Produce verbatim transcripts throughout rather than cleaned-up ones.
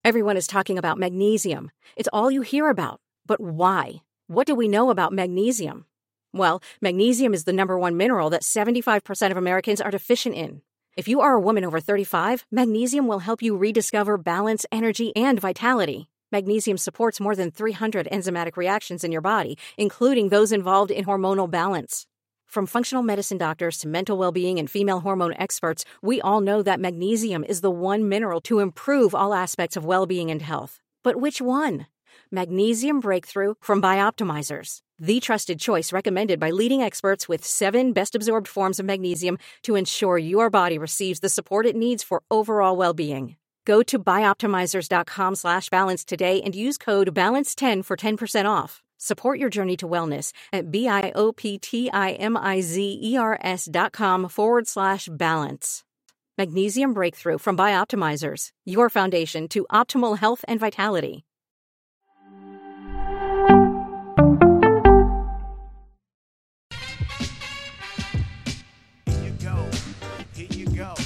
Everyone is talking about magnesium. It's all you hear about. But why? What do we know about magnesium? Well, magnesium is the number one mineral that seventy-five percent of Americans are deficient in. If you are a woman over thirty-five, magnesium will help you rediscover balance, energy, and vitality. Magnesium supports more than three hundred enzymatic reactions in your body, including those involved in hormonal balance. From functional medicine doctors to mental well-being and female hormone experts, we all know that magnesium is the one mineral to improve all aspects of well-being and health. But which one? Magnesium Breakthrough from Bioptimizers, the trusted choice recommended by leading experts with seven best-absorbed forms of magnesium to ensure your body receives the support it needs for overall well-being. Go to bioptimizers.com slash balance today and use code balance ten for ten percent off. Support your journey to wellness at B-I-O-P-T-I-M-I-Z-E-R-S dot com forward slash balance. Magnesium Breakthrough from Bioptimizers, your foundation to optimal health and vitality. Here you go. Here you go.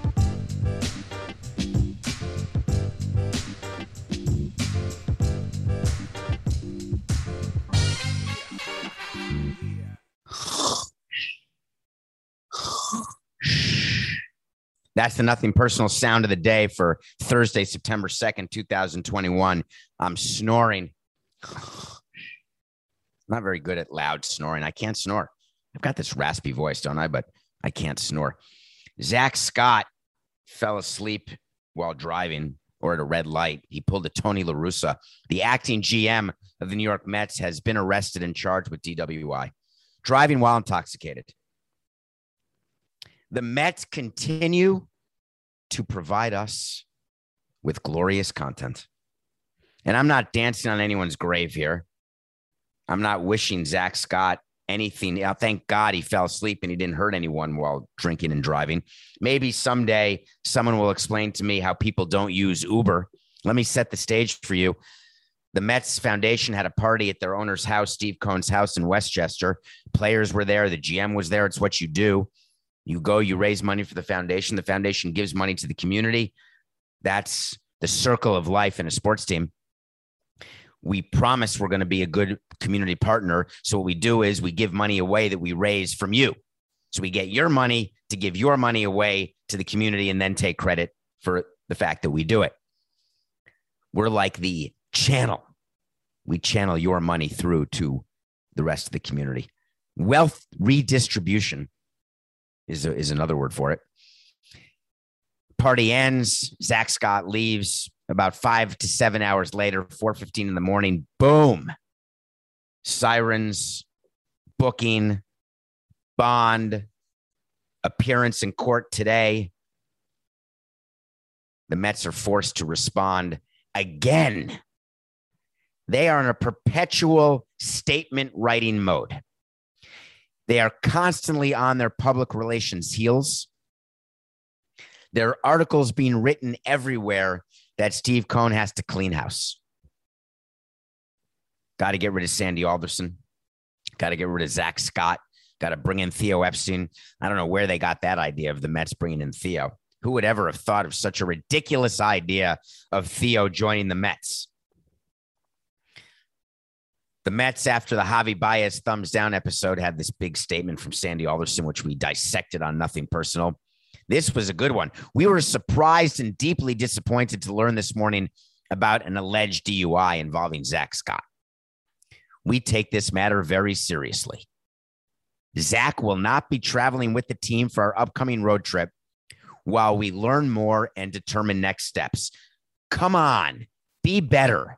That's the Nothing Personal sound of the day for Thursday, September second, twenty twenty-one. I'm snoring. I'm not very good at loud snoring. I can't snore. I've got this raspy voice, don't I? But I can't snore. Zach Scott fell asleep while driving or at a red light. He pulled a Tony La Russa. The acting G M of the New York Mets has been arrested and charged with D W I, driving while intoxicated. The Mets continue to provide us with glorious content. And I'm not dancing on anyone's grave here. I'm not wishing Zach Scott anything. Uh, thank God he fell asleep and he didn't hurt anyone while drinking and driving. Maybe someday someone will explain to me how people don't use Uber. Let me set the stage for you. The Mets Foundation had a party at their owner's house, Steve Cohen's house in Westchester. Players were there. The G M was there. It's what you do. You go, you raise money for the foundation. The foundation gives money to the community. That's the circle of life in a sports team. We promise we're going to be a good community partner. So what we do is we give money away that we raise from you. So we get your money to give your money away to the community and then take credit for the fact that we do it. We're like the channel. We channel your money through to the rest of the community. Wealth redistribution is, a, is another word for it. Party ends. Zach Scott leaves. About five to seven hours later, four fifteen in the morning, boom. Sirens, booking, bond, appearance in court today. The Mets are forced to respond again. They are in a perpetual statement writing mode. They are constantly on their public relations heels. There are articles being written everywhere that Steve Cohen has to clean house. Got to get rid of Sandy Alderson. Got to get rid of Zach Scott. Got to bring in Theo Epstein. I don't know where they got that idea of the Mets bringing in Theo. Who would ever have thought of such a ridiculous idea of Theo joining the Mets? The Mets, after the Javi Baez thumbs down episode, had this big statement from Sandy Alderson, which we dissected on Nothing Personal. This was a good one. We were surprised and deeply disappointed to learn this morning about an alleged D U I involving Zach Scott. We take this matter very seriously. Zach will not be traveling with the team for our upcoming road trip while we learn more and determine next steps. Come on, be better.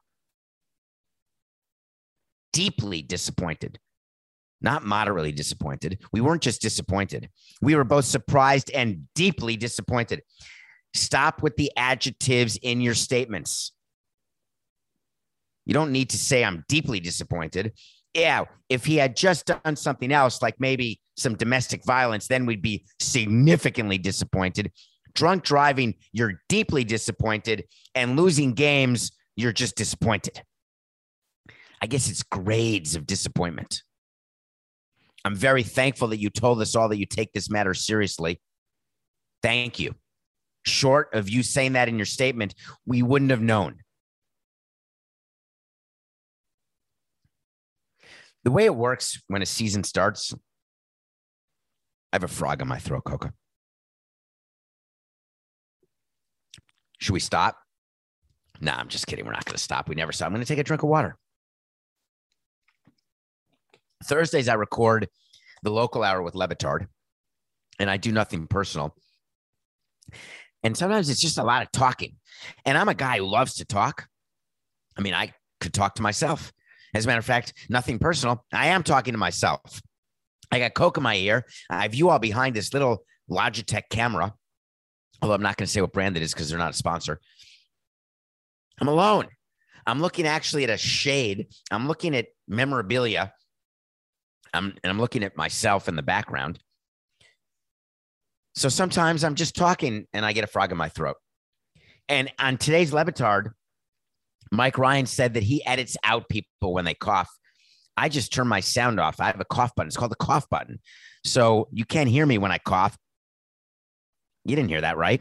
Deeply disappointed. Not moderately disappointed. We weren't just disappointed. We were both surprised and deeply disappointed. Stop with the adjectives in your statements. You don't need to say I'm deeply disappointed. Yeah, if he had just done something else, like maybe some domestic violence, then we'd be significantly disappointed. Drunk driving, you're deeply disappointed. And losing games, you're just disappointed. I guess it's grades of disappointment. I'm very thankful that you told us all that you take this matter seriously. Thank you. short of you saying that in your statement, we wouldn't have known. The way it works when a season starts, I have a frog in my throat, Coca. Should we stop? Nah, I'm just kidding. We're not going to stop. We never stop. I'm going to take a drink of water. Thursdays, I record the local hour with Le Batard, and I do nothing personal. And sometimes it's just a lot of talking. And I'm a guy who loves to talk. I mean, I could talk to myself. As a matter of fact, nothing personal. I am talking to myself. I got Coke in my ear. I have you all behind this little Logitech camera, although I'm not going to say what brand it is because they're not a sponsor. I'm alone. I'm looking actually at a shade. I'm looking at memorabilia. I'm, and I'm looking at myself in the background. So sometimes I'm just talking and I get a frog in my throat. And on today's Le Batard, Mike Ryan said that he edits out people when they cough. I just turn my sound off. I have a cough button. It's called the cough button. So you can't hear me when I cough. You didn't hear that, right?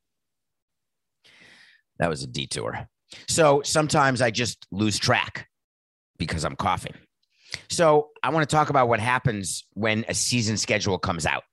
That was a detour. So sometimes I just lose track because I'm coughing. So I want to talk about what happens when a season schedule comes out.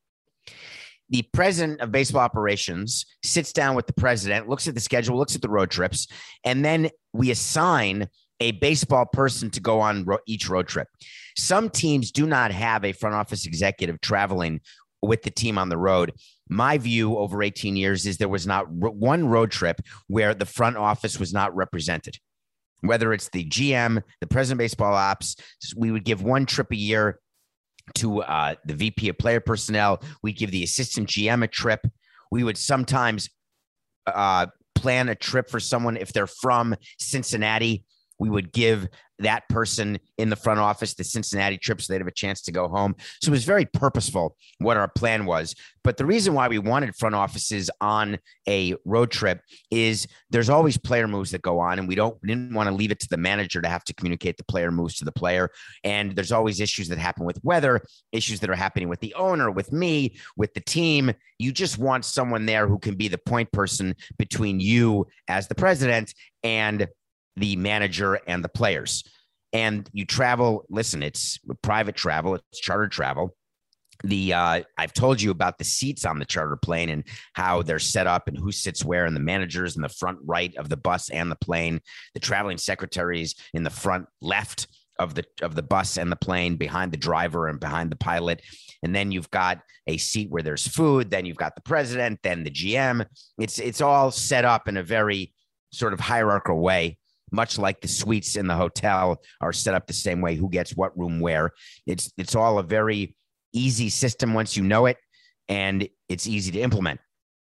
The president of baseball operations sits down with the president, looks at the schedule, looks at the road trips, and then we assign a baseball person to go on ro- each road trip. Some teams do not have a front office executive traveling with the team on the road. My view over eighteen years is there was not r- one road trip where the front office was not represented. Whether it's the G M, the president of baseball ops, we would give one trip a year to uh, the V P of player personnel. We give the assistant G M a trip. We would sometimes uh, plan a trip for someone if they're from Cincinnati. We would give that person in the front office the Cincinnati trip so they'd have a chance to go home. So it was very purposeful what our plan was. But the reason why we wanted front offices on a road trip is there's always player moves that go on, and we don't we didn't want to leave it to the manager to have to communicate the player moves to the player. And there's always issues that happen with weather, issues that are happening with the owner, with me, with the team. You just want someone there who can be the point person between you as the president and the manager and the players. And you travel, listen, it's private travel, it's charter travel. The uh, I've told you about the seats on the charter plane and how they're set up and who sits where, and the managers in the front right of the bus and the plane, the traveling secretaries in the front left of the of the bus and the plane, behind the driver and behind the pilot. And then you've got a seat where there's food, then you've got the president, then the G M. It's it's all set up in a very sort of hierarchical way, much like the suites in the hotel are set up the same way, who gets what room where. It's it's all a very easy system once you know it, and it's easy to implement.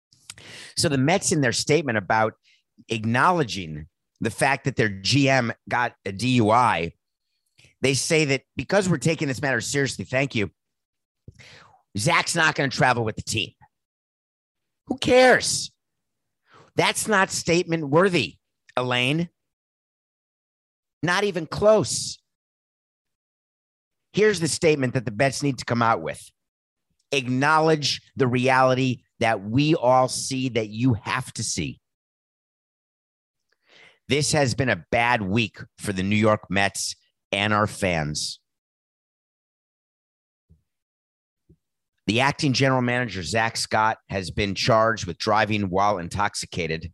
So the Mets, in their statement about acknowledging the fact that their G M got a D U I, they say that because we're taking this matter seriously, thank you, Zach's not going to travel with the team. Who cares? That's not statement worthy, Elaine. Not even close. Here's the statement that the Mets need to come out with. Acknowledge the reality that we all see, that you have to see. This has been a bad week for the New York Mets and our fans. The acting general manager, Zach Scott, has been charged with driving while intoxicated.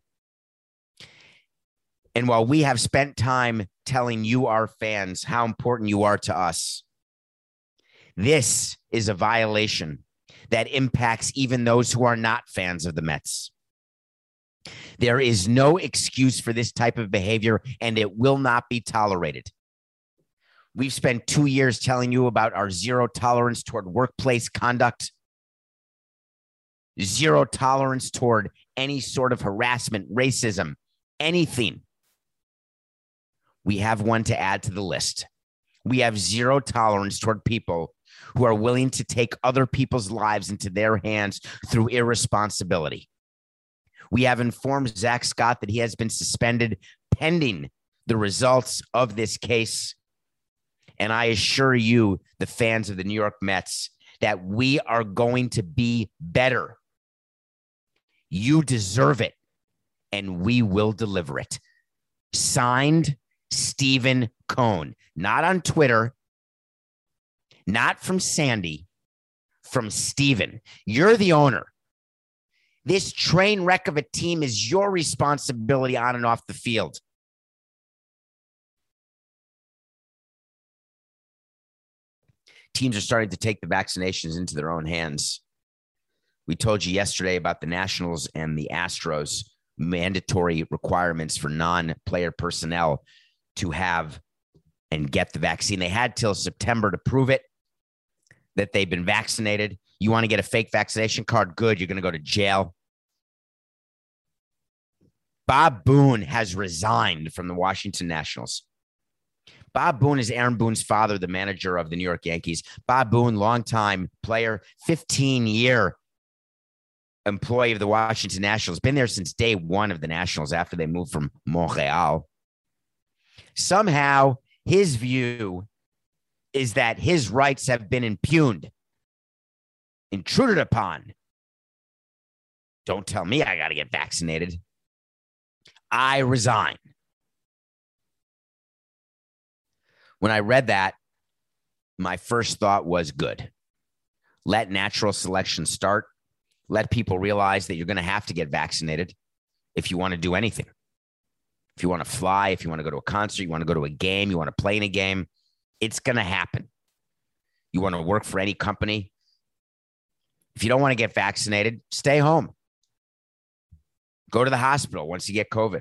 And while we have spent time telling you, our fans, how important you are to us, this is a violation that impacts even those who are not fans of the Mets. There is no excuse for this type of behavior, and it will not be tolerated. We've spent two years telling you about our zero tolerance toward workplace conduct, zero tolerance toward any sort of harassment, racism, anything. We have one to add to the list. We have zero tolerance toward people who are willing to take other people's lives into their hands through irresponsibility. We have informed Zach Scott that he has been suspended pending the results of this case. And I assure you, the fans of the New York Mets, that we are going to be better. You deserve it, and we will deliver it. Signed, Stephen Cohn. Not on Twitter, not from Sandy, from Stephen. You're the owner. This train wreck of a team is your responsibility on and off the field. Teams are starting to take the vaccinations into their own hands. We told you yesterday about the Nationals and the Astros mandatory requirements for non-player personnel to have and get the vaccine. They had till September to prove it, that they've been vaccinated. You want to get a fake vaccination card? Good. You're going to go to jail. Bob Boone has resigned from the Washington Nationals. Bob Boone is Aaron Boone's father, the manager of the New York Yankees. Bob Boone, longtime player, fifteen-year employee of the Washington Nationals, been there since day one of the Nationals after they moved from Montreal. Somehow, his view is that his rights have been impugned, intruded upon. Don't tell me I got to get vaccinated. I resign. When I read that, my first thought was good. Let natural selection start. Let people realize that you're going to have to get vaccinated if you want to do anything. If you want to fly, if you want to go to a concert, you want to go to a game, you want to play in a game, it's going to happen. You want to work for any company. If you don't want to get vaccinated, stay home. Go to the hospital once you get COVID.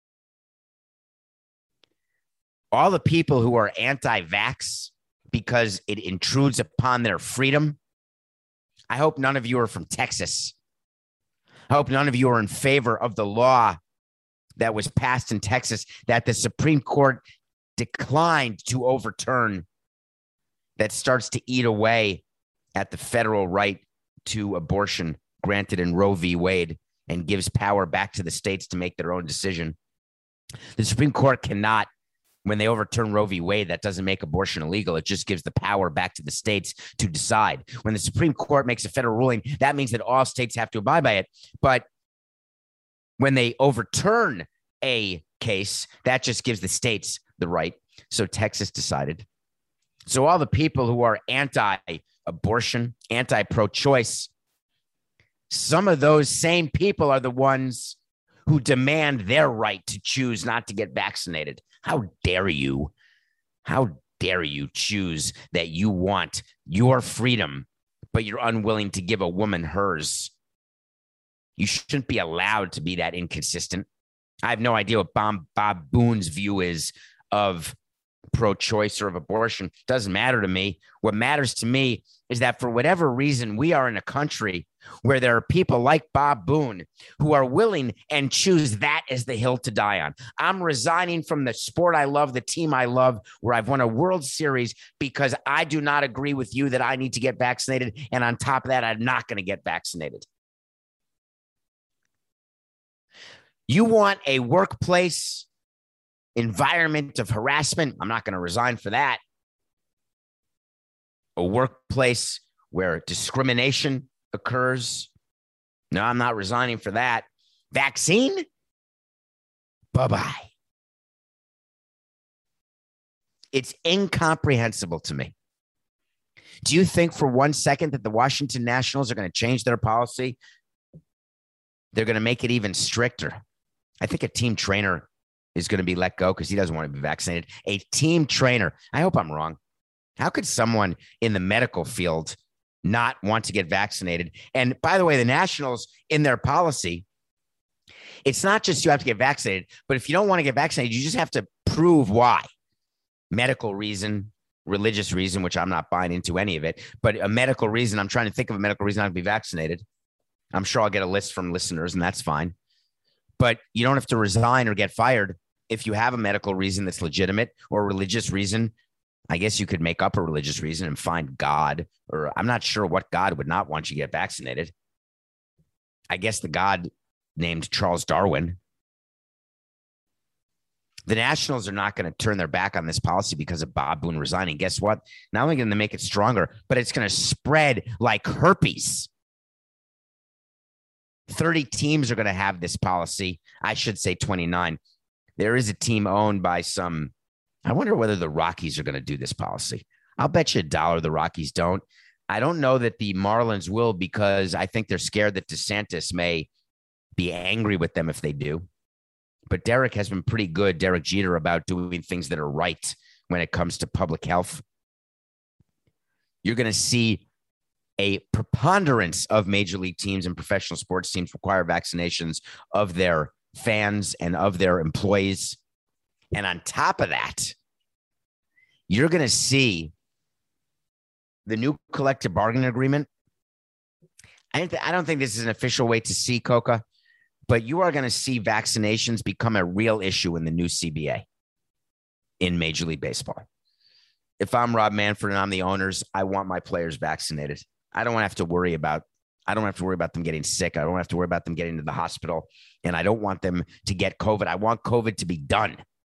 All the people who are anti-vax because it intrudes upon their freedom, I hope none of you are from Texas. I hope none of you are in favor of the law that was passed in Texas that the Supreme Court declined to overturn, that starts to eat away at the federal right to abortion granted in Roe v. Wade and gives power back to the states to make their own decision. The Supreme Court cannot, when they overturn Roe v. Wade, that doesn't make abortion illegal. It just gives the power back to the states to decide. When the Supreme Court makes a federal ruling, that means that all states have to abide by it. But when they overturn a case, that just gives the states the right. So Texas decided. So all the people who are anti-abortion, anti-pro-choice, some of those same people are the ones who demand their right to choose not to get vaccinated. How dare you? How dare you choose that you want your freedom, but you're unwilling to give a woman hers? You shouldn't be allowed to be that inconsistent. I have no idea what Bob, Bob Boone's view is of pro-choice or of abortion. Doesn't matter to me. What matters to me is that for whatever reason, we are in a country where there are people like Bob Boone who are willing and choose that as the hill to die on. I'm resigning from the sport I love, the team I love, where I've won a World Series because I do not agree with you that I need to get vaccinated. And on top of that, I'm not going to get vaccinated. You want a workplace environment of harassment? I'm not going to resign for that. A workplace where discrimination occurs? No, I'm not resigning for that. Vaccine? Bye-bye. It's incomprehensible to me. Do you think for one second that the Washington Nationals are going to change their policy? They're going to make it even stricter. I think a team trainer is going to be let go because he doesn't want to be vaccinated. A team trainer. I hope I'm wrong. How could someone in the medical field not want to get vaccinated? And by the way, the Nationals, in their policy, it's not just you have to get vaccinated, but if you don't want to get vaccinated, you just have to prove why. Medical reason, religious reason, which I'm not buying into any of it, but a medical reason. I'm trying to think of a medical reason not to be vaccinated. I'm sure I'll get a list from listeners, and that's fine. But you don't have to resign or get fired if you have a medical reason that's legitimate, or a religious reason. I guess you could make up a religious reason and find God, or I'm not sure what God would not want you to get vaccinated. I guess the God named Charles Darwin. The Nationals are not going to turn their back on this policy because of Bob Boone resigning. Guess what? Not only going to make it stronger, but it's going to spread like herpes. thirty teams are going to have this policy. I should say twenty-nine. There is a team owned by some. I wonder whether the Rockies are going to do this policy. I'll bet you a dollar the Rockies don't. I don't know that the Marlins will, because I think they're scared that DeSantis may be angry with them if they do. But Derek has been pretty good, Derek Jeter, about doing things that are right when it comes to public health. You're going to see a preponderance of major league teams and professional sports teams require vaccinations of their fans and of their employees. And on top of that, you're going to see the new collective bargaining agreement. I don't think this is an official way to see Coca, but you are going to see vaccinations become a real issue in the new C B A in Major League Baseball. If I'm Rob Manfred and I'm the owners, I want my players vaccinated. I don't have to worry about, I don't have to worry about them getting sick. I don't have to worry about them getting to the hospital, and I don't want them to get COVID. I want COVID to be done.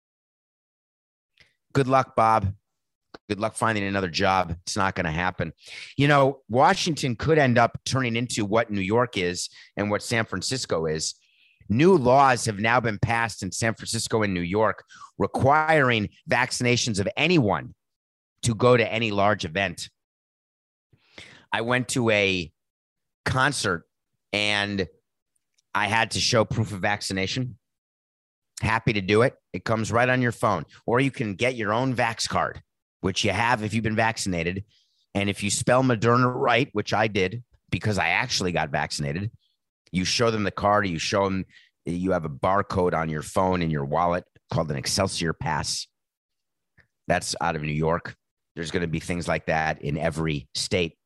Good luck, Bob. Good luck finding another job. It's not going to happen. You know, Washington could end up turning into what New York is and what San Francisco is. New laws have now been passed in San Francisco and New York requiring vaccinations of anyone to go to any large event. I went to a concert and I had to show proof of vaccination. Happy to do it. It comes right on your phone, or you can get your own Vax card, which you have if you've been vaccinated. And if you spell Moderna right, which I did because I actually got vaccinated, you show them the card, or you show them you have a barcode on your phone in your wallet called an Excelsior Pass. That's out of New York. There's going to be things like that in every state.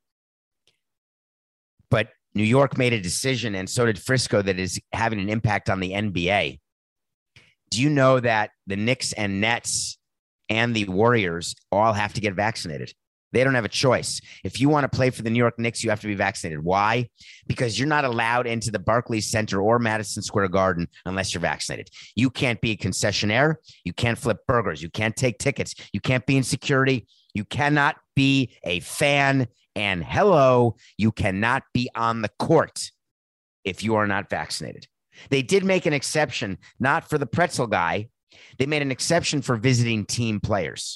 But New York made a decision, and so did Frisco, that is having an impact on the N B A. Do you know that the Knicks and Nets and the Warriors all have to get vaccinated? They don't have a choice. If you want to play for the New York Knicks, you have to be vaccinated. Why? Because you're not allowed into the Barclays Center or Madison Square Garden unless you're vaccinated. You can't be a concessionaire. You can't flip burgers. You can't take tickets. You can't be in security. You cannot be a fan. And hello, you cannot be on the court if you are not vaccinated. They did make an exception, not for the pretzel guy. They made an exception for visiting team players.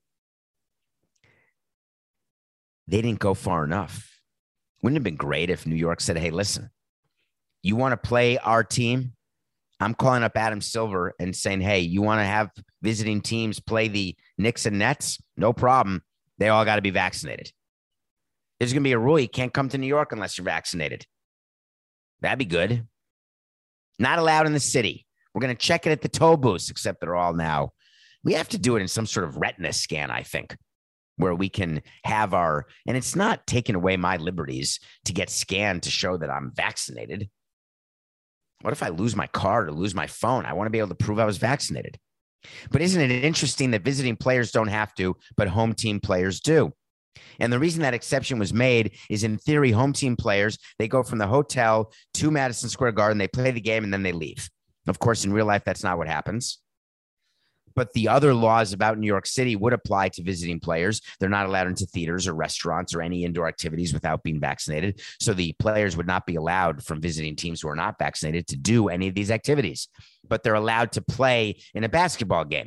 They didn't go far enough. Wouldn't it have been great if New York said, hey, listen, you want to play our team? I'm calling up Adam Silver and saying, hey, you want to have visiting teams play the Knicks and Nets? No problem. They all got to be vaccinated. There's going to be a rule. You can't come to New York unless you're vaccinated. That'd be good. Not allowed in the city. We're going to check it at the toll booths, except they're all now. We have to do it in some sort of retina scan, I think, where we can have our, and it's not taking away my liberties to get scanned to show that I'm vaccinated. What if I lose my card or lose my phone? I want to be able to prove I was vaccinated. But isn't it interesting that visiting players don't have to, but home team players do? And the reason that exception was made is, in theory, home team players, they go from the hotel to Madison Square Garden, they play the game, and then they leave. Of course, in real life, that's not what happens. But the other laws about New York City would apply to visiting players. They're not allowed into theaters or restaurants or any indoor activities without being vaccinated. So the players would not be allowed from visiting teams who are not vaccinated to do any of these activities. But they're allowed to play in a basketball game.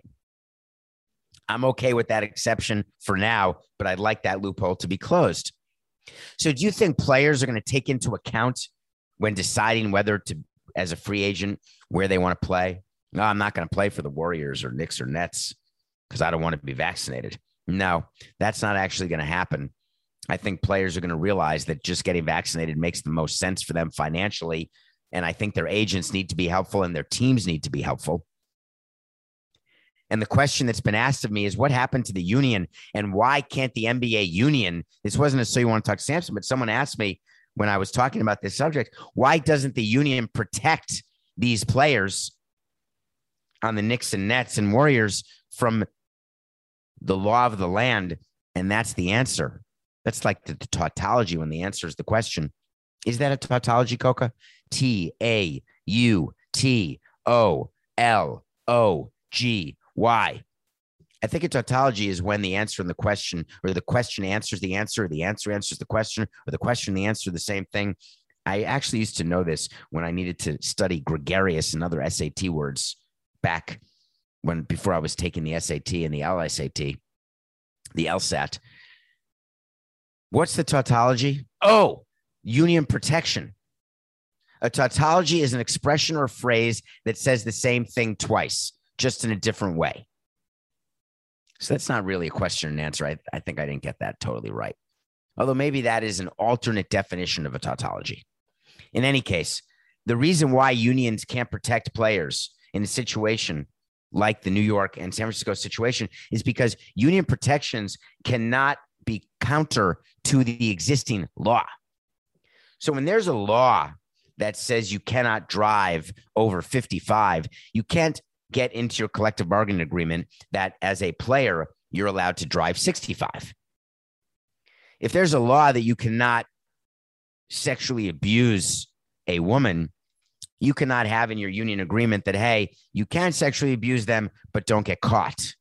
I'm okay with that exception for now, but I'd like that loophole to be closed. So do you think players are going to take into account when deciding whether to, as a free agent, where they want to play? No, I'm not going to play for the Warriors or Knicks or Nets because I don't want to be vaccinated. No, that's not actually going to happen. I think players are going to realize that just getting vaccinated makes the most sense for them financially. And I think their agents need to be helpful and their teams need to be helpful. And the question that's been asked of me is, what happened to the union, and why can't the N B A union? This wasn't a So You Want to Talk Samson, but someone asked me when I was talking about this subject, why doesn't the union protect these players on the Knicks and Nets and Warriors from the law of the land? And that's the answer. That's like the, the tautology when the answer is the question. Is that a tautology, Coca? T A U T O L O G Y. I think a tautology is when the answer and the question, or the question answers the answer, or the answer answers the question, or the question and the answer are the same thing. I actually used to know this when I needed to study gregarious and other S A T words back when before I was taking the S A T and the L S A T, the LSAT. What's the tautology? Oh, union protection. A tautology is an expression or phrase that says the same thing twice, just in a different way. So that's not really a question and answer. I, I think I didn't get that totally right. Although maybe that is an alternate definition of a tautology. In any case, the reason why unions can't protect players in a situation like the New York and San Francisco situation is because union protections cannot be counter to the existing law. So when there's a law that says you cannot drive over fifty-five, you can't get into your collective bargaining agreement that as a player, you're allowed to drive sixty-five. If there's a law that you cannot sexually abuse a woman, you cannot have in your union agreement that, hey, you can sexually abuse them, but don't get caught.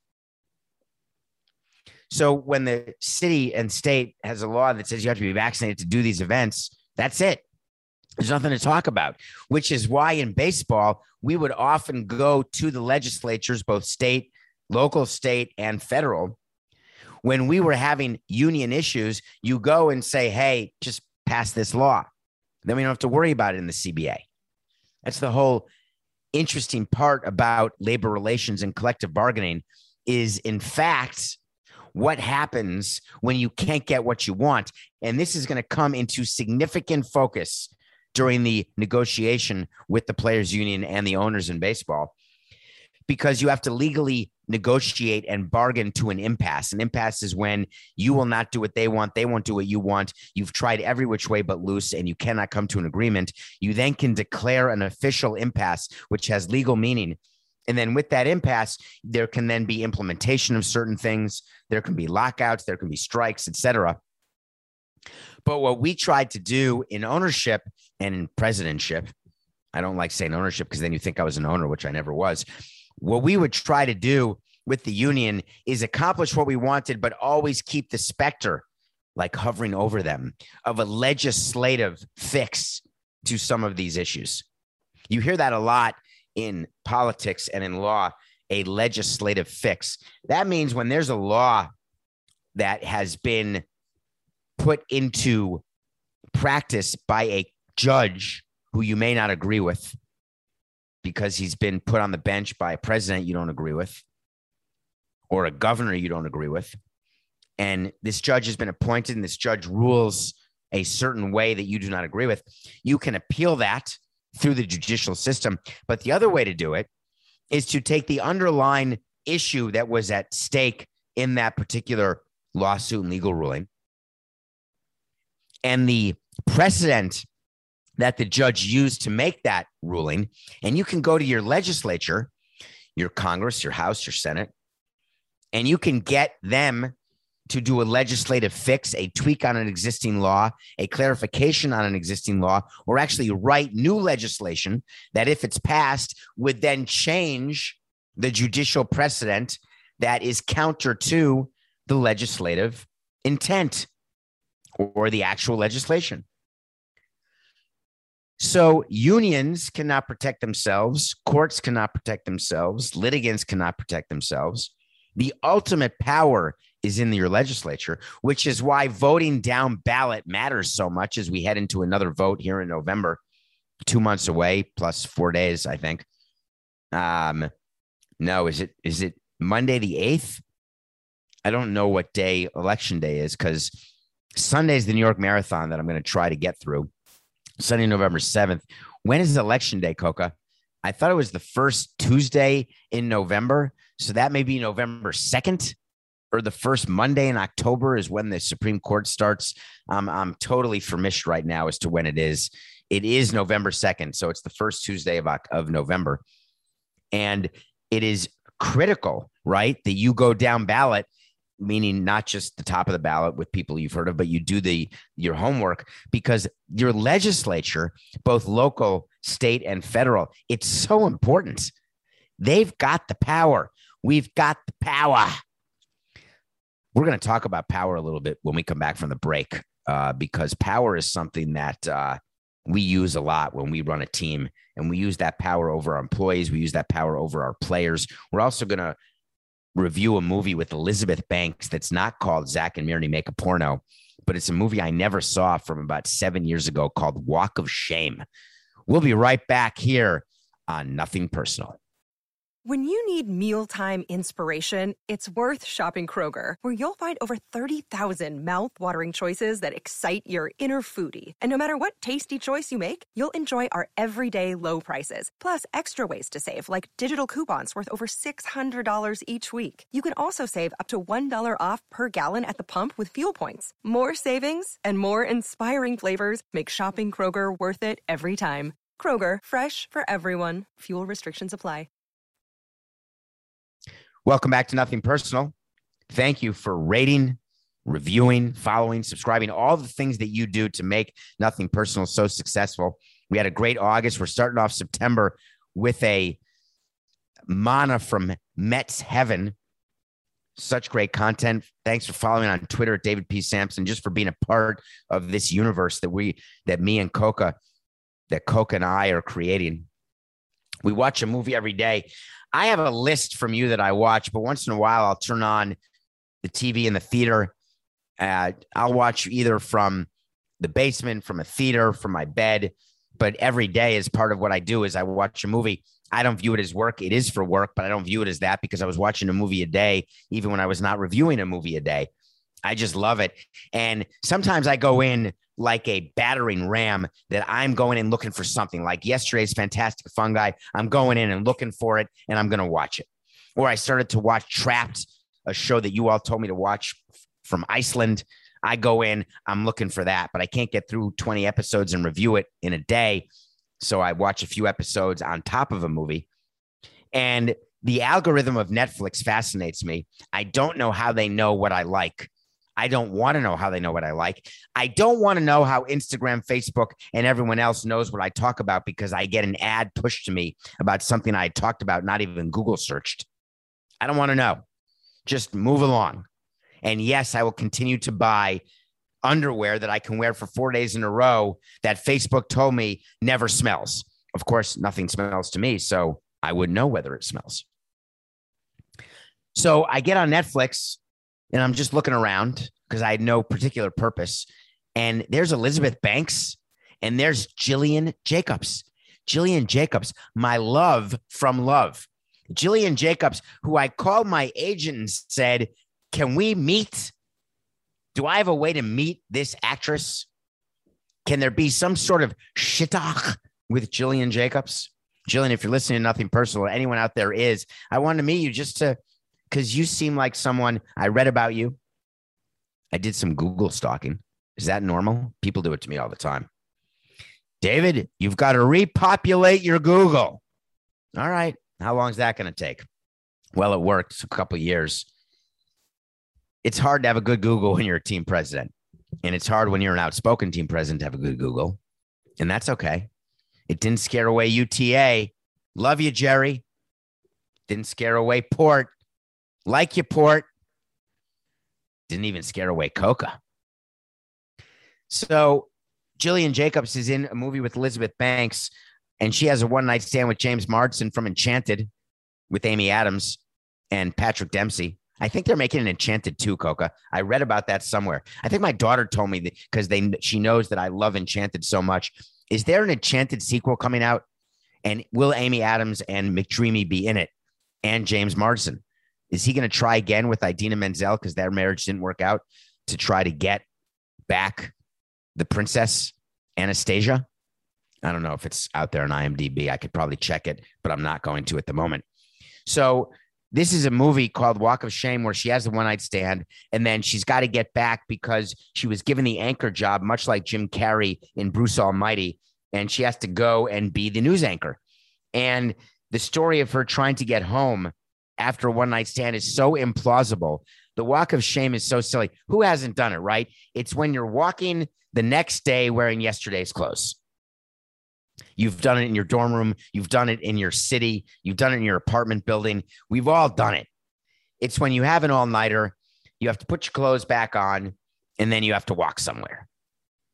So when the city and state has a law that says you have to be vaccinated to do these events, that's it. There's nothing to talk about, which is why in baseball, we would often go to the legislatures, both state, local, state, and federal. When we were having union issues, you go and say, hey, just pass this law. Then we don't have to worry about it in the C B A. That's the whole interesting part about labor relations and collective bargaining is, in fact, what happens when you can't get what you want. And this is going to come into significant focus during the negotiation with the players union and the owners in baseball, because you have to legally negotiate and bargain to an impasse. An impasse is when you will not do what they want. They won't do what you want. You've tried every which way but loose, and you cannot come to an agreement. You then can declare an official impasse, which has legal meaning. And then with that impasse, there can then be implementation of certain things. There can be lockouts, there can be strikes, et cetera. But what we tried to do in ownership and in presidentship, I don't like saying ownership because then you think I was an owner, which I never was. What we would try to do with the union is accomplish what we wanted, but always keep the specter, like hovering over them, of a legislative fix to some of these issues. You hear that a lot in politics and in law, a legislative fix. That means when there's a law that has been put into practice by a judge who you may not agree with because he's been put on the bench by a president you don't agree with or a governor you don't agree with, and this judge has been appointed and this judge rules a certain way that you do not agree with, you can appeal that through the judicial system. But the other way to do it is to take the underlying issue that was at stake in that particular lawsuit and legal ruling and the precedent that the judge used to make that ruling. And you can go to your legislature, your Congress, your House, your Senate, and you can get them to do a legislative fix, a tweak on an existing law, a clarification on an existing law, or actually write new legislation that, if it's passed, would then change the judicial precedent that is counter to the legislative intent or the actual legislation. So unions cannot protect themselves. Courts cannot protect themselves. Litigants cannot protect themselves. The ultimate power is in your legislature, which is why voting down ballot matters so much as we head into another vote here in November, two months away, plus four days, I think. Um, no, is it is it Monday the eighth? I don't know what day election day is because Sunday is the New York Marathon that I'm going to try to get through. Sunday, November seventh. When is election day, Coca? I thought it was the first Tuesday in November. So that may be November second or the first Monday in October is when the Supreme Court starts. Um, I'm totally famished right now as to when it is. It is November second. So it's the first Tuesday of, of November. And it is critical, right, that you go down ballot, meaning not just the top of the ballot with people you've heard of, but you do the your homework, because your legislature, both local, state, and federal, it's so important. They've got the power. We've got the power. We're going to talk about power a little bit when we come back from the break, uh, because power is something that uh, we use a lot when we run a team, and we use that power over our employees. We use that power over our players. We're also going to review a movie with Elizabeth Banks that's not called Zach and Miri Make a Porno, but it's a movie I never saw from about seven years ago called Walk of Shame. We'll be right back here on Nothing Personal. When you need mealtime inspiration, it's worth shopping Kroger, where you'll find over thirty thousand mouth-watering choices that excite your inner foodie. And no matter what tasty choice you make, you'll enjoy our everyday low prices, plus extra ways to save, like digital coupons worth over six hundred dollars each week. You can also save up to one dollar off per gallon at the pump with fuel points. More savings and more inspiring flavors make shopping Kroger worth it every time. Kroger, fresh for everyone. Fuel restrictions apply. Welcome back to Nothing Personal. Thank you for rating, reviewing, following, subscribing, all the things that you do to make Nothing Personal so successful. We had a great August. We're starting off September with a mana from Mets Heaven. Such great content. Thanks for following on Twitter at David P. Sampson, just for being a part of this universe that we, that me and Coca, that Coca and I are creating. We watch a movie every day. I have a list from you that I watch, but once in a while I'll turn on the T V in the theater. Uh, I'll watch either from the basement, from a theater, from my bed. But every day, as part of what I do, is I watch a movie. I don't view it as work. It is for work, but I don't view it as that, because I was watching a movie a day, even when I was not reviewing a movie a day. I just love it. And sometimes I go in like a battering ram, that I'm going in looking for something. Like yesterday's Fantastic Fungi, I'm going in and looking for it, and I'm going to watch it. Or I started to watch Trapped, a show that you all told me to watch from Iceland. I go in, I'm looking for that, but I can't get through twenty episodes and review it in a day. So I watch a few episodes on top of a movie. And the algorithm of Netflix fascinates me. I don't know how they know what I like. I don't want to know how they know what I like. I don't want to know how Instagram, Facebook, and everyone else knows what I talk about, because I get an ad pushed to me about something I talked about, not even Google searched. I don't want to know. Just move along. And yes, I will continue to buy underwear that I can wear for four days in a row that Facebook told me never smells. Of course, nothing smells to me, so I wouldn't know whether it smells. So I get on Netflix, and I'm just looking around because I had no particular purpose. And there's Elizabeth Banks, and there's Jillian Jacobs. Jillian Jacobs, my love from Love. Jillian Jacobs, who I called my agent and said, can we meet? Do I have a way to meet this actress? Can there be some sort of shidduch with Jillian Jacobs? Jillian, if you're listening to Nothing Personal, or anyone out there is, I wanted to meet you just to, because you seem like someone. I read about you. I did some Google stalking. Is that normal? People do it to me all the time. David, you've got to repopulate your Google. All right. How long is that going to take? Well, it worked. It's a couple of years. It's hard to have a good Google when you're a team president. And it's hard when you're an outspoken team president to have a good Google. And that's okay. It didn't scare away U T A. Love you, Jerry. Didn't scare away Port. Like you, Port. Didn't even scare away Coca. So Jillian Jacobs is in a movie with Elizabeth Banks, and she has a one-night stand with James Marsden from Enchanted with Amy Adams and Patrick Dempsey. I think they're making an Enchanted two, Coca. I read about that somewhere. I think my daughter told me that, because they she knows that I love Enchanted so much. Is there an Enchanted sequel coming out? And will Amy Adams and McDreamy be in it? And James Marsden? Is he going to try again with Idina Menzel, because their marriage didn't work out, to try to get back the princess Anastasia? I don't know if it's out there on I M D B. I could probably check it, but I'm not going to at the moment. So this is a movie called Walk of Shame, where she has the one night stand, and then she's got to get back because she was given the anchor job, much like Jim Carrey in Bruce Almighty, and she has to go and be the news anchor. And the story of her trying to get home after a one night stand is so implausible. The Walk of Shame is so silly. Who hasn't done it, right? It's when you're walking the next day wearing yesterday's clothes. You've done it in your dorm room. You've done it in your city. You've done it in your apartment building. We've all done it. It's when you have an all-nighter, you have to put your clothes back on, and then you have to walk somewhere.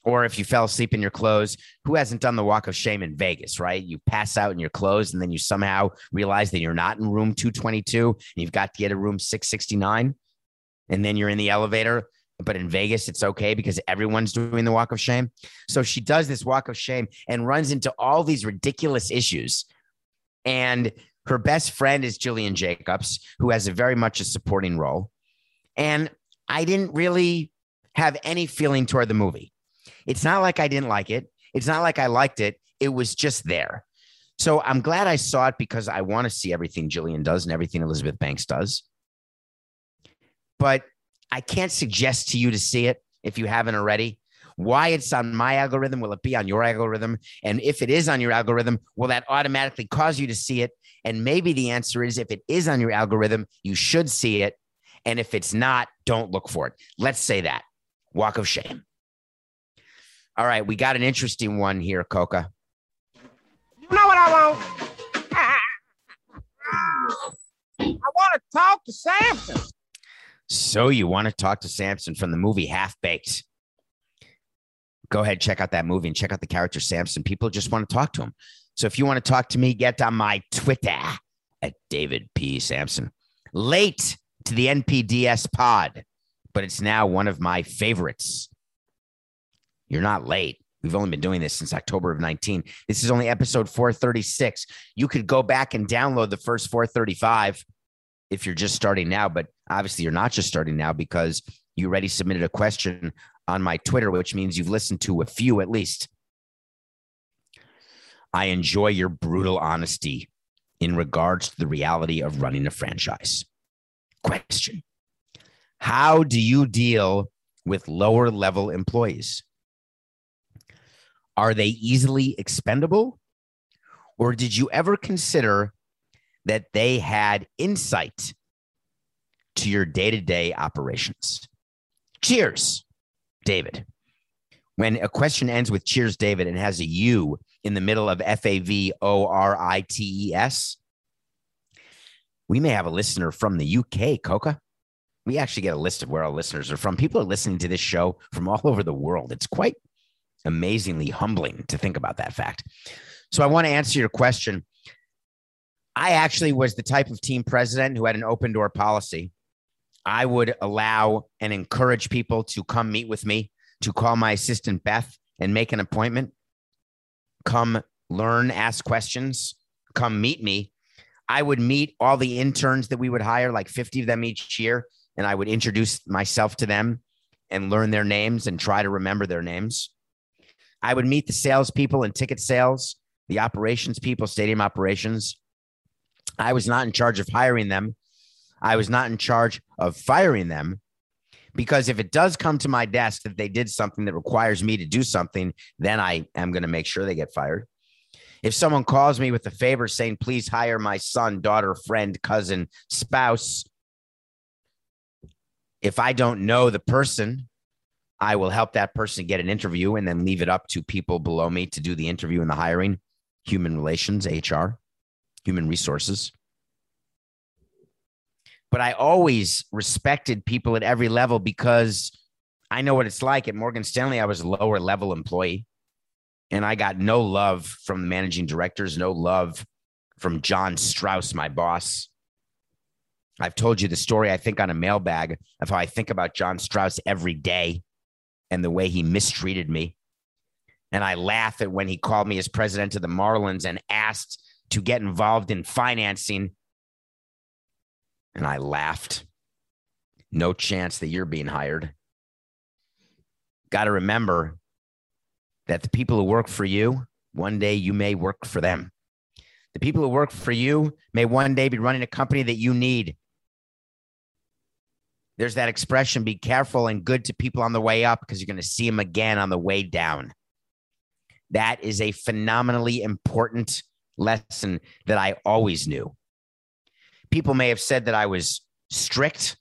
Or if you fell asleep in your clothes, who hasn't done the walk of shame in Vegas, right? You pass out in your clothes and then you somehow realize that you're not in room two twenty-two and you've got to get to room six sixty-nine. And then you're in the elevator. But in Vegas, it's okay because everyone's doing the walk of shame. So she does this walk of shame and runs into all these ridiculous issues. And her best friend is Jillian Jacobs, who has a very much a supporting role. And I didn't really have any feeling toward the movie. It's not like I didn't like it. It's not like I liked it. It was just there. So I'm glad I saw it because I want to see everything Jillian does and everything Elizabeth Banks does. But I can't suggest to you to see it if you haven't already. Why it's on my algorithm? Will it be on your algorithm? And if it is on your algorithm, will that automatically cause you to see it? And maybe the answer is if it is on your algorithm, you should see it. And if it's not, don't look for it. Let's say that. Walk of shame. All right, we got an interesting one here, Coca. You know what I want? I want to talk to Samson. So you want to talk to Samson from the movie Half Baked. Go ahead, check out that movie and check out the character Samson. People just want to talk to him. So if you want to talk to me, get on my Twitter at David P. Samson. Late to the N P D S pod, but it's now one of my favorites. You're not late. We've only been doing this since October of nineteen. This is only episode four thirty-six. You could go back and download the first four thirty-five if you're just starting now, but obviously you're not just starting now because you already submitted a question on my Twitter, which means you've listened to a few at least. I enjoy your brutal honesty in regards to the reality of running a franchise. Question: how do you deal with lower level employees? Are they easily expendable? Or did you ever consider that they had insight to your day-to-day operations? Cheers, David. When a question ends with cheers, David, and has a U in the middle of F A V O R I T E S, we may have a listener from the U K, Coca. We actually get a list of where our listeners are from. People are listening to this show from all over the world. It's quite amazingly humbling to think about that fact. So I want to answer your question. I actually was the type of team president who had an open door policy. I would allow and encourage people to come meet with me, to call my assistant Beth and make an appointment. Come learn, ask questions, come meet me. I would meet all the interns that we would hire, like fifty of them each year, and I would introduce myself to them and learn their names and try to remember their names. I would meet the salespeople and ticket sales, the operations people, stadium operations. I was not in charge of hiring them. I was not in charge of firing them, because if it does come to my desk that they did something that requires me to do something, then I am going to make sure they get fired. If someone calls me with a favor saying, please hire my son, daughter, friend, cousin, spouse, if I don't know the person, I will help that person get an interview and then leave it up to people below me to do the interview and the hiring, human relations, H R, human resources. But I always respected people at every level because I know what it's like. At Morgan Stanley, I was a lower level employee, and I got no love from the managing directors, no love from John Strauss, my boss. I've told you the story, I think, on a mailbag of how I think about John Strauss every day and the way he mistreated me. And I laugh at when he called me as president of the Marlins and asked to get involved in financing. And I laughed. No chance that you're being hired. Got to remember that the people who work for you, one day you may work for them. The people who work for you may one day be running a company that you need. There's that expression, be careful and good to people on the way up because you're going to see them again on the way down. That is a phenomenally important lesson that I always knew. People may have said that I was strict.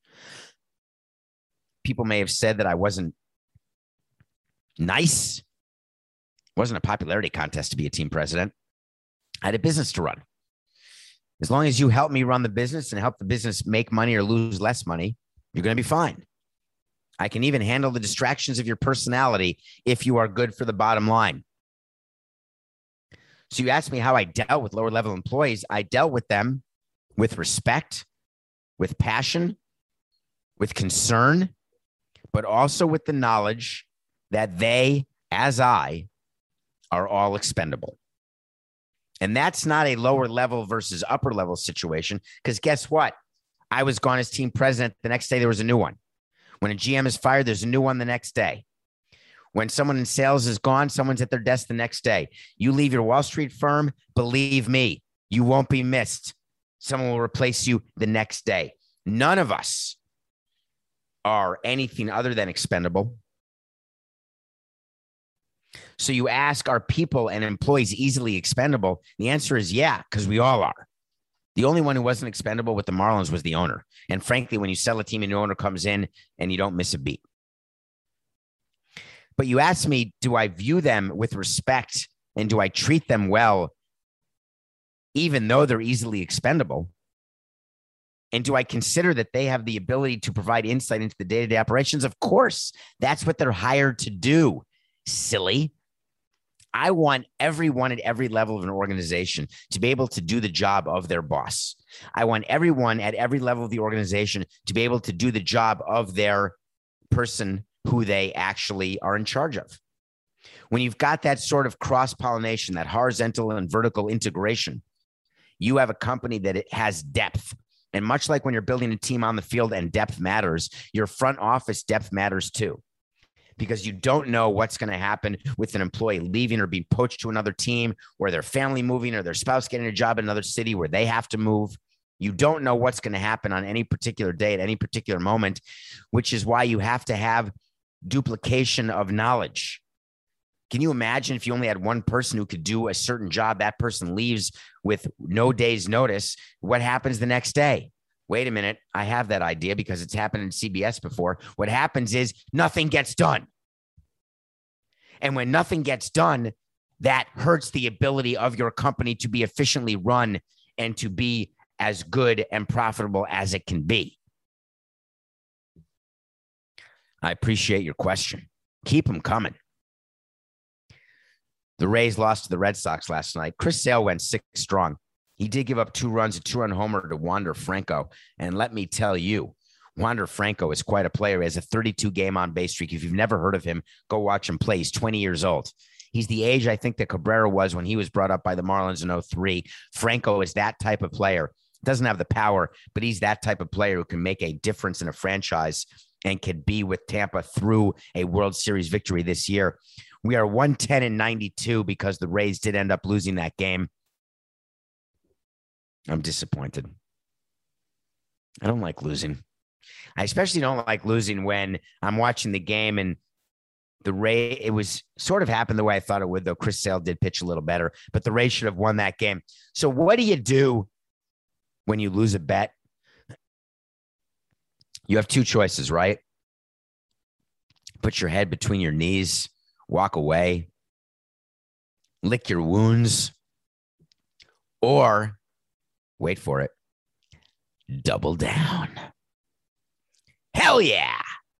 People may have said that I wasn't nice. It wasn't a popularity contest to be a team president. I had a business to run. As long as you help me run the business and help the business make money or lose less money, you're going to be fine. I can even handle the distractions of your personality if you are good for the bottom line. So you asked me how I dealt with lower level employees. I dealt with them with respect, with passion, with concern, but also with the knowledge that they, as I, are all expendable. And that's not a lower level versus upper level situation, because guess what? I was gone as team president. The next day, there was a new one. When a G M is fired, there's a new one the next day. When someone in sales is gone, someone's at their desk the next day. You leave your Wall Street firm, believe me, you won't be missed. Someone will replace you the next day. None of us are anything other than expendable. So you ask, are people and employees easily expendable? The answer is yeah, because we all are. The only one who wasn't expendable with the Marlins was the owner. And frankly, when you sell a team and the owner comes in and you don't miss a beat. But you asked me, do I view them with respect and do I treat them well, even though they're easily expendable? And do I consider that they have the ability to provide insight into the day-to-day operations? Of course, that's what they're hired to do. Silly. I want everyone at every level of an organization to be able to do the job of their boss. I want everyone at every level of the organization to be able to do the job of their person who they actually are in charge of. When you've got that sort of cross-pollination, that horizontal and vertical integration, you have a company that it has depth. And much like when you're building a team on the field and depth matters, your front office depth matters too. Because you don't know what's going to happen with an employee leaving or being poached to another team, or their family moving, or their spouse getting a job in another city where they have to move. You don't know what's going to happen on any particular day at any particular moment, which is why you have to have duplication of knowledge. Can you imagine if you only had one person who could do a certain job, that person leaves with no day's notice, what happens the next day? Wait a minute, I have that idea because it's happened in C B S before. What happens is nothing gets done. And when nothing gets done, that hurts the ability of your company to be efficiently run and to be as good and profitable as it can be. I appreciate your question. Keep them coming. The Rays lost to the Red Sox last night. Chris Sale went six strong. He did give up two runs, a two-run homer to Wander Franco. And let me tell you, Wander Franco is quite a player. He has a thirty-two game on-base streak. If you've never heard of him, go watch him play. He's twenty years old. He's the age I think that Cabrera was when he was brought up by the Marlins in oh three. Franco is that type of player. Doesn't have the power, but he's that type of player who can make a difference in a franchise and could be with Tampa through a World Series victory this year. We are one ten and ninety-two because the Rays did end up losing that game. I'm disappointed. I don't like losing. I especially don't like losing when I'm watching the game and the Rays, it was sort of happened the way I thought it would, though Chris Sale did pitch a little better, but the Rays should have won that game. So what do you do when you lose a bet? You have two choices, right? Put your head between your knees, walk away, lick your wounds, or wait for it, double down. Hell yeah.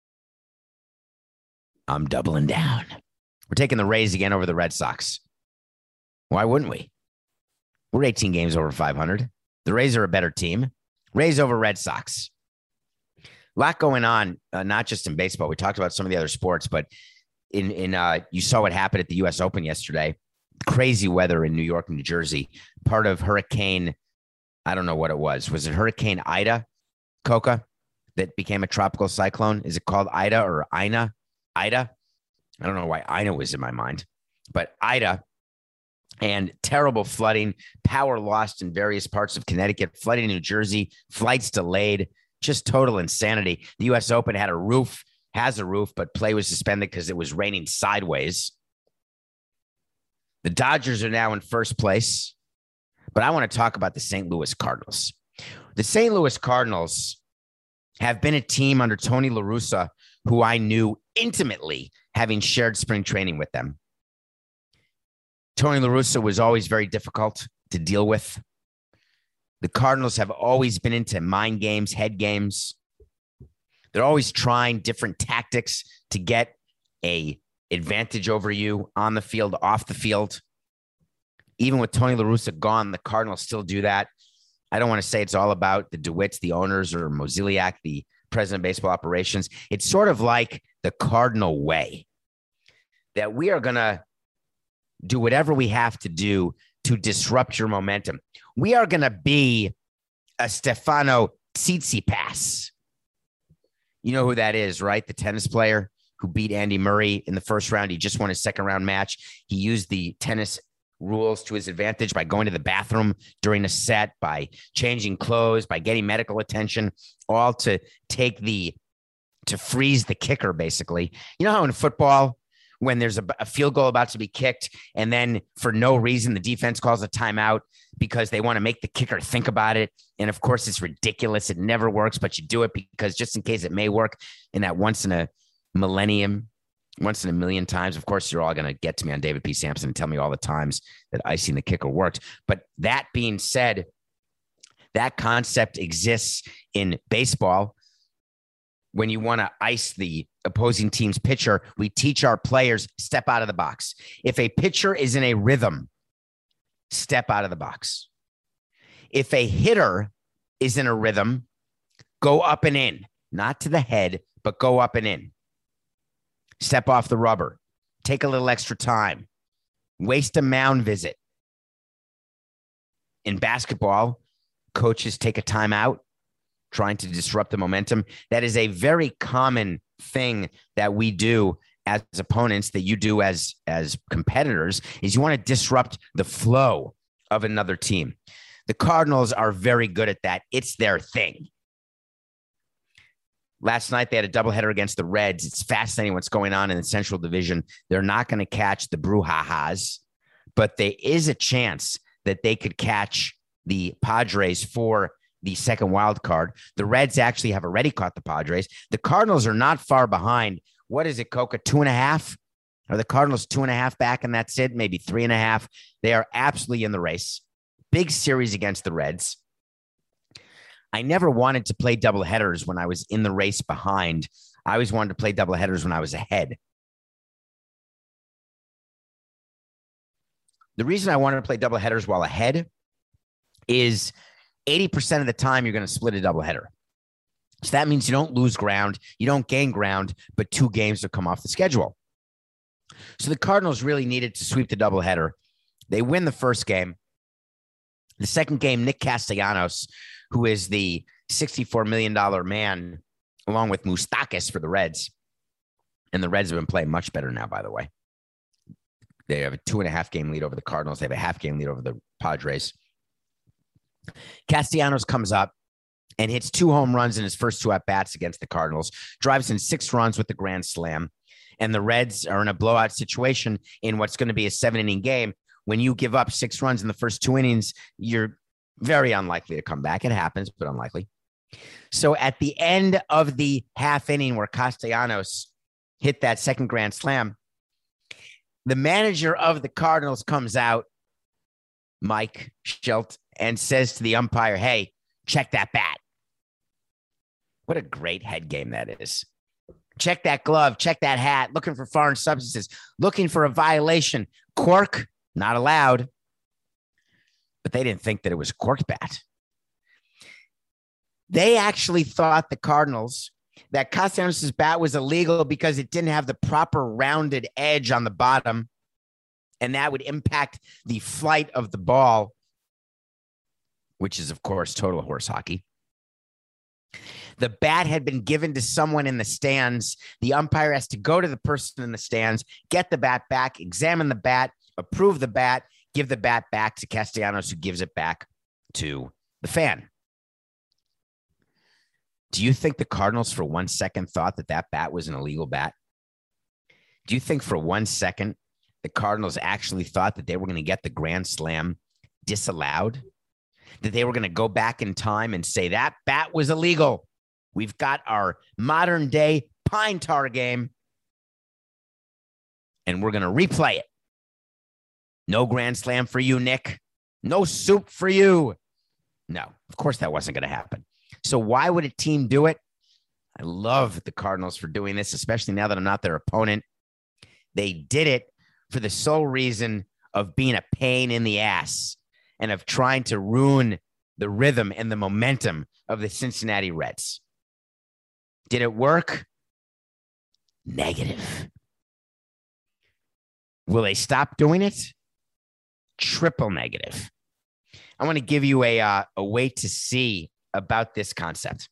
I'm doubling down. We're taking the Rays again over the Red Sox. Why wouldn't we? We're eighteen games over five hundred. The Rays are a better team. Rays over Red Sox. A lot going on, uh, not just in baseball. We talked about some of the other sports, but in in uh, you saw what happened at the U S Open yesterday. Crazy weather in New York and New Jersey. Part of Hurricane, I don't know what it was. Was it Hurricane Ida, Coca, that became a tropical cyclone? Is it called Ida or Ina? Ida? I don't know why Ina was in my mind, but Ida. And terrible flooding, power lost in various parts of Connecticut, flooding in New Jersey, flights delayed, just total insanity. The U S Open had a roof, has a roof, but play was suspended because it was raining sideways. The Dodgers are now in first place, but I want to talk about the Saint Louis Cardinals. The Saint Louis Cardinals have been a team under Tony La Russa, who I knew intimately, having shared spring training with them. Tony La Russa was always very difficult to deal with. The Cardinals have always been into mind games, head games. They're always trying different tactics to get a advantage over you on the field, off the field. Even with Tony La Russa gone, the Cardinals still do that. I don't want to say it's all about the DeWitts, the owners, or Mozeliak, the president of baseball operations. It's sort of like the Cardinal way, that we are going to do whatever we have to do to disrupt your momentum. We are going to be a Stefano Tsitsipas. You know who that is, right? The tennis player who beat Andy Murray in the first round. He just won his second round match. He used the tennis rules to his advantage by going to the bathroom during a set, by changing clothes, by getting medical attention, all to take the, to freeze the kicker, basically. You know how in football, when there's a, a field goal about to be kicked, and then for no reason, the defense calls a timeout because they want to make the kicker think about it. And of course, it's ridiculous. It never works, but you do it because just in case it may work in that once in a millennium, once in a million times. Of course, you're all going to get to me on David P. Sampson and tell me all the times that icing the kicker worked. But that being said, that concept exists in baseball. When you want to ice the opposing team's pitcher, we teach our players, step out of the box. If a pitcher is in a rhythm, step out of the box. If a hitter is in a rhythm, go up and in, not to the head, but go up and in. Step off the rubber. Take a little extra time. Waste a mound visit. In basketball, coaches take a timeout, trying to disrupt the momentum. That is a very common thing that we do as opponents, that you do as, as competitors, is you want to disrupt the flow of another team. The Cardinals are very good at that. It's their thing. Last night, they had a doubleheader against the Reds. It's fascinating what's going on in the Central Division. They're not going to catch the Brouhahas, but there is a chance that they could catch the Padres for the second wild card. The Reds actually have already caught the Padres. The Cardinals are not far behind. What is it, Coca? Two and a half? Are the Cardinals two and a half back and that's it? Maybe three and a half. They are absolutely in the race. Big series against the Reds. I never wanted to play doubleheaders when I was in the race behind. I always wanted to play doubleheaders when I was ahead. The reason I wanted to play doubleheaders while ahead is eighty percent of the time you're going to split a doubleheader. So that means you don't lose ground, you don't gain ground, but two games will come off the schedule. So the Cardinals really needed to sweep the doubleheader. They win the first game. The second game, Nick Castellanos, who is the sixty-four million dollars man, along with Moustakas for the Reds. And the Reds have been playing much better now, by the way. They have a two and a half game lead over the Cardinals. They have a half game lead over the Padres. Castellanos comes up and hits two home runs in his first two at-bats against the Cardinals, drives in six runs with the grand slam. And the Reds are in a blowout situation in what's going to be a seven-inning game. When you give up six runs in the first two innings, you're very unlikely to come back. It happens, but unlikely. So at the end of the half inning where Castellanos hit that second grand slam, the manager of the Cardinals comes out, Mike Shildt, and says to the umpire, hey, check that bat. What a great head game that is. Check that glove, check that hat, looking for foreign substances, looking for a violation. Cork, not allowed. But they didn't think that it was a cork bat. They actually thought, the Cardinals, that Castellanos' bat was illegal because it didn't have the proper rounded edge on the bottom, and that would impact the flight of the ball, which is, of course, total horse hockey. The bat had been given to someone in the stands. The umpire has to go to the person in the stands, get the bat back, examine the bat, approve the bat, give the bat back to Castellanos, who gives it back to the fan. Do you think the Cardinals for one second thought that that bat was an illegal bat? Do you think for one second the Cardinals actually thought that they were going to get the grand slam disallowed? That they were going to go back in time and say that bat was illegal? We've got our modern day pine tar game, and we're going to replay it. No grand slam for you, Nick. No soup for you. No, of course that wasn't going to happen. So why would a team do it? I love the Cardinals for doing this, especially now that I'm not their opponent. They did it for the sole reason of being a pain in the ass and of trying to ruin the rhythm and the momentum of the Cincinnati Reds. Did it work? Negative. Will they stop doing it? Triple negative. I want to give you a, uh, a way to see about this concept.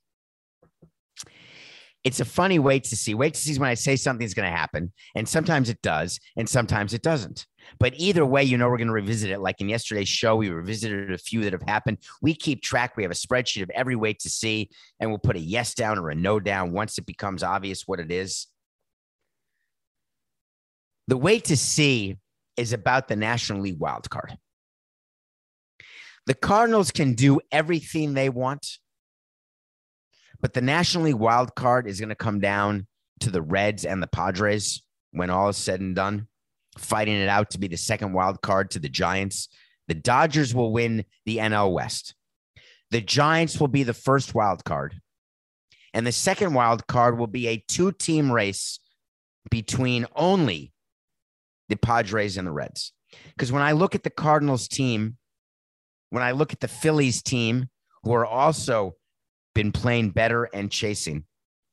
It's a funny wait to see. Wait to see is when I say something's going to happen, and sometimes it does, and sometimes it doesn't. But either way, you know we're going to revisit it. Like in yesterday's show, we revisited a few that have happened. We keep track. We have a spreadsheet of every wait to see, and we'll put a yes down or a no down once it becomes obvious what it is. The wait to see is about the National League wild card. The Cardinals can do everything they want, but the National League wild card is going to come down to the Reds and the Padres when all is said and done, fighting it out to be the second wild card to the Giants. The Dodgers will win the N L West. The Giants will be the first wild card. And the second wild card will be a two-team race between only the Padres and the Reds. Because when I look at the Cardinals team, when I look at the Phillies team, who are also been playing better and chasing,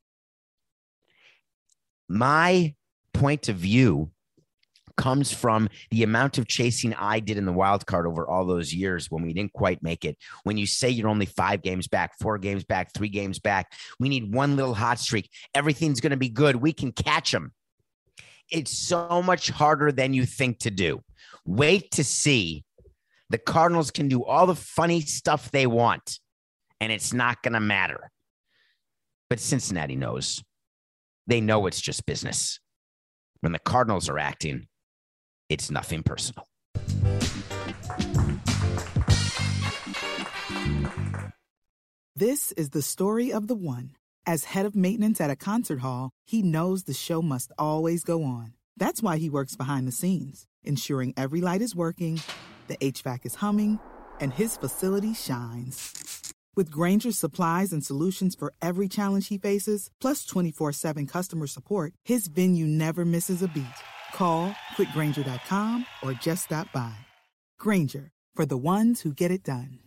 my point of view comes from the amount of chasing I did in the wild card over all those years when we didn't quite make it. When you say you're only five games back, four games back, three games back, we need one little hot streak. Everything's going to be good. We can catch them. It's so much harder than you think to do. Wait to see. The Cardinals can do all the funny stuff they want, and it's not going to matter. But Cincinnati knows. They know it's just business. When the Cardinals are acting, it's nothing personal. This is the story of the one. As head of maintenance at a concert hall, he knows the show must always go on. That's why he works behind the scenes, ensuring every light is working, the H V A C is humming, and his facility shines. With Grainger's supplies and solutions for every challenge he faces, plus twenty-four seven customer support, his venue never misses a beat. Call quick grainger dot com or just stop by. Grainger, for the ones who get it done.